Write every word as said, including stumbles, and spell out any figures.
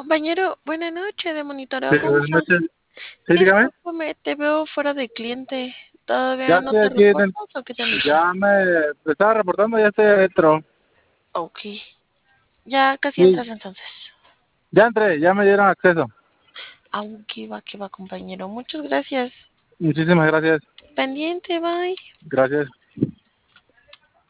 Compañero, buenas noches de Sí, monitoreo, ¿cómo buenas estás? noches. Sí, dígame. Discúlpame, te veo fuera de cliente. Ya ¿Todavía no estoy te aquí en el... reportas o qué te han dicho? Ya me, me estaba reportando, ya estoy adentro. Ok, ya casi Sí, entras entonces. ya entré, ya me dieron acceso. Aunque va, que va, compañero. Muchas gracias. Muchísimas gracias. Pendiente, bye. Gracias.